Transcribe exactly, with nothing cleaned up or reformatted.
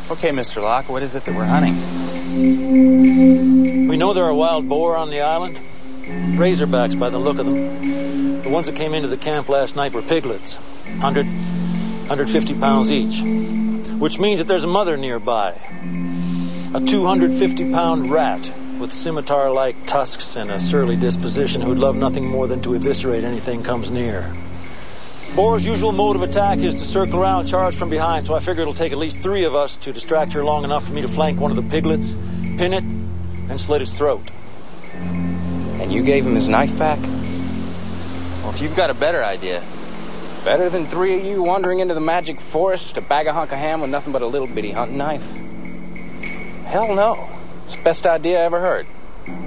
Okay, Mister Locke, what is it that we're hunting? We know there are wild boar on the island. Razorbacks by the look of them. The ones that came into the camp last night were piglets. one hundred, one hundred fifty pounds each. Which means that there's a mother nearby. A two hundred fifty pound rat with scimitar-like tusks and a surly disposition who'd love nothing more than to eviscerate anything comes near. Boar's usual mode of attack is to circle around and charge from behind, so I figure it'll take at least three of us to distract her long enough for me to flank one of the piglets, pin it, and slit its throat. And you gave him his knife back? Well, if you've got a better idea. Better than three of you wandering into the magic forest to bag a hunk of ham with nothing but a little bitty hunting knife? Hell no. It's the best idea I ever heard.